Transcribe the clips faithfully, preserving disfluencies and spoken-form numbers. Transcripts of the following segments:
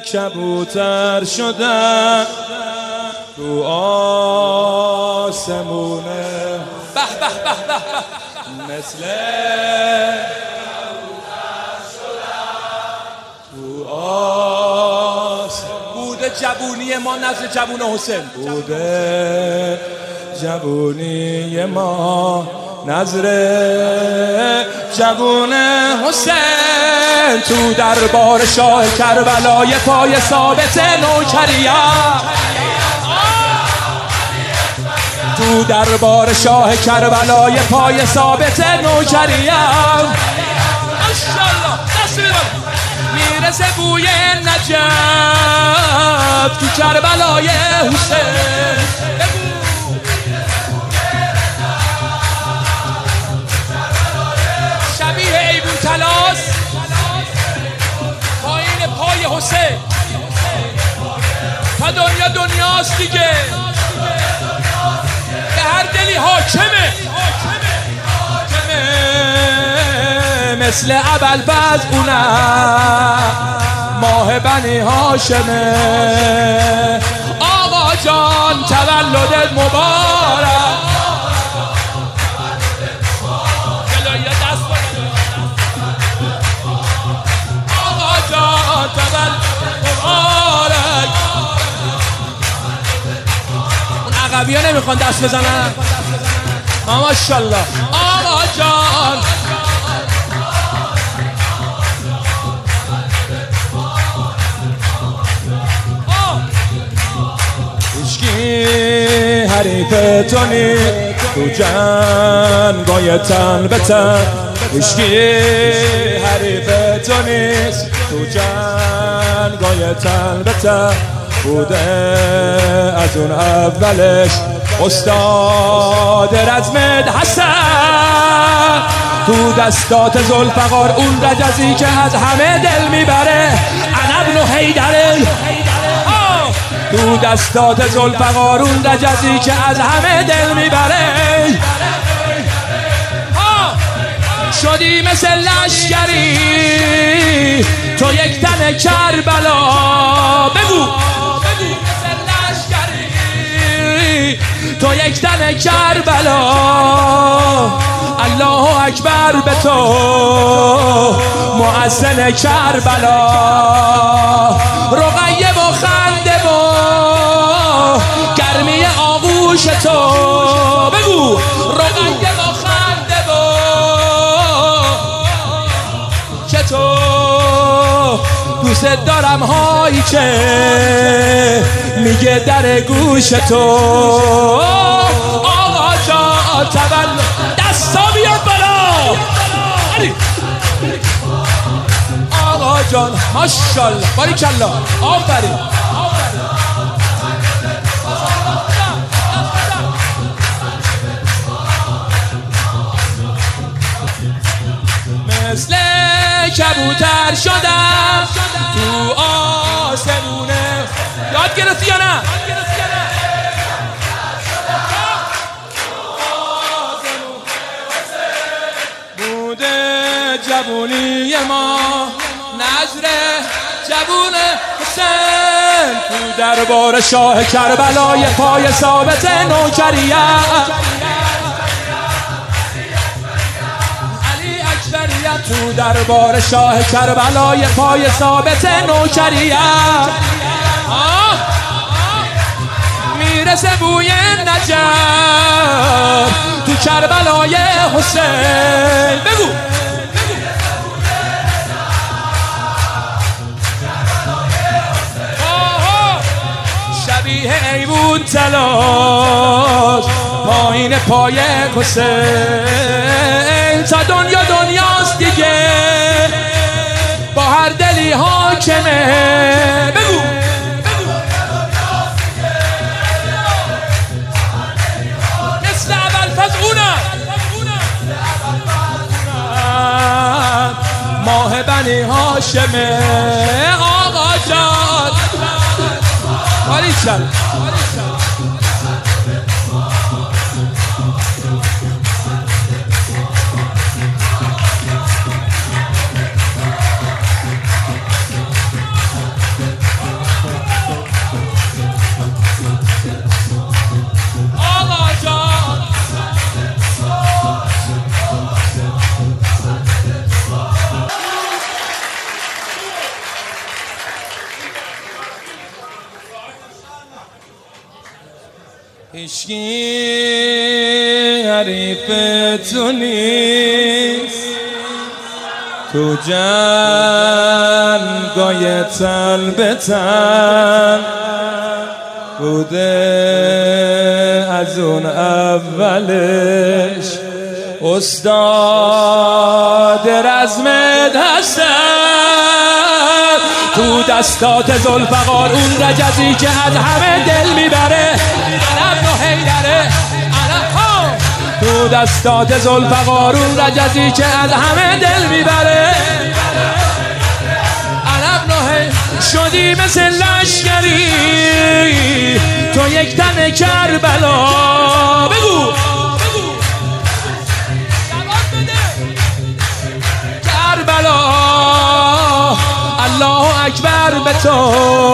کبوتر شدن تو آسمونه به به به به مثل تو آسمونه بوده جوونی ما نزد جوون حسین بوده جوونی ما نظر جوون حسین تو دربار شاه کربلای پای ثابت نوکریم تو دربار شاه کربلای پای ثابت نوکریم ماشاءالله دست میرسه بوی نجف تو کربلای حسین شبیه ایبون تلاس پایین پای حسین تا دنیا دنیاست دیگه به هر دلی حاکمه مثل ابوالفضل اونم ماه بنی هاشمه آقا جان تولدت مبارک آقا جان تولدت مبارک اون عقبی ها نمیخوان دست بزنن ماشاءالله آقا جان حریف تو نیست تو جنگای تن به تن هیچکی حریف تو نیست تو جنگای تن به تن بوده از اون اولش استاد رزمت حسن تو دستات ذوالفقار اون رجزی که از همه دل میبره انا ابن حیدره تو دستات ذوالفقار اون رجزی که از همه دل میبره شدی مثل لشکری تو یک تن کربلا بگو مثل لشکری تو یک تن کربلا الله اکبر به تو مؤذن کربلا رقیه و خنده و گرمی آغوش تو بگو رقیه و خنده و که تو دوست دارم هایی که میگه در گوش تو آقا جان تولد دستا بیاد بالا آقا جان ماشاءالله باریکالله آفرین مثل کبوتر شدم تو آسمونه یاد گرفتی یا نه؟ بوده جوونی ما نظر جوون حسین تو دربار شاه کربلای پای ثابت نوکریم تو دربار شاه کربلای پای ثابت نوکریم میرسه بوی نجف تو کربلای حسین بگو شبیه ایوون تلاش پایین پای حسین تا دنیا دنیاست دیگه با هر دلی حاکمه بگو مثل ابوالفضل اونم ماه بنی هاشمه آقا جان باریکالله عشقی حریف تو نیست، تو جنگای تن به تن بوده از اون اولش. استاد رزمت هستن تو دستات ذوالفقار، اون رجزی که از همه دل میبره. انا ابن حیدره، انا تو دستات ذوالفقار، اون رجزی که از همه دل میبره. انا ابن حیدره شدی مثل لشکری تو یک تن کربلا. بگو کربلا، الله اکبر به تو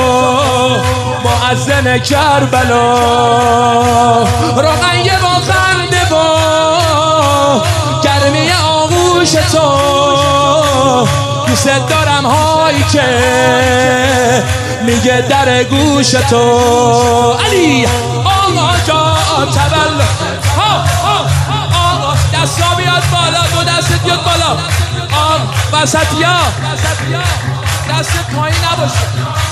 مؤذن کربلا. رقیه با خنده با گرمی آغوش تو، دوست دارم هایی که میگه در گوش تو. علی آقا جان تولد، ها ها آقا دستا بیاد بالا، دو دستت بیاد بالا. آقا وسطیا دست پایین نباشه.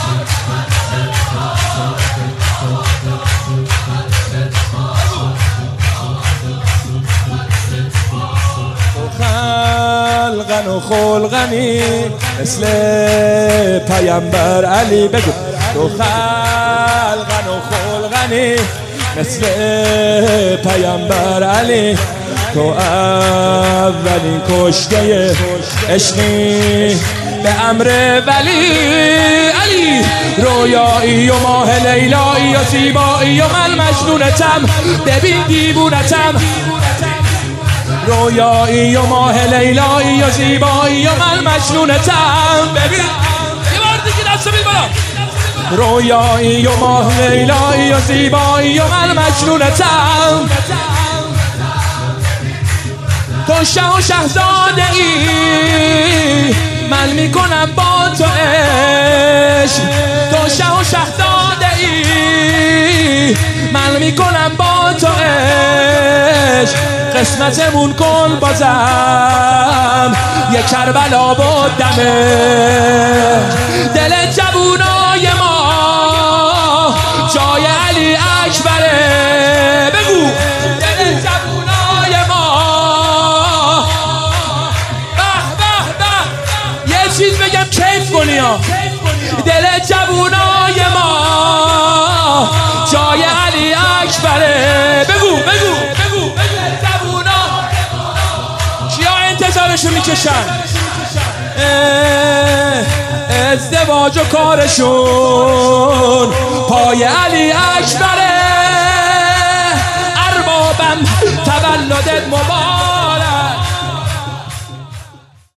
خلقن و خلقنی مثل پیامبر علی. بگو تو خلقن و خلقنی مثل پیامبر علی، تو اولین کشته عشقی به امر ولی. علی رویایی و ماه لیلایی و زیبایی و من مجنونتم، ببین دیوونتم. رویایی و ماه لیلایی و زیبایی و من مجنونتم، ببین یه بار دیگه دست بید بالا. رویایی و ماه لیلایی و زیبایی و من مجنونتم. تو شه و شهزاده ای من میکنم با تو عشق. تو شه و شهزاده ای من میکنم با تو عشق. قسمتمون کن بازم یه کربلا با دمه. دل جوونای ما جای علی اکبره. بگو دل جوونای ما. به به به یه چیز بگم کیف کنی ها. دل جوونای ما جای علی اکبره. بگو بگو بگو جوونا کیا انتظارشو میکشن؟ ازدواج و کارشون پای علی اکبره. اربابم تولدت مبارک.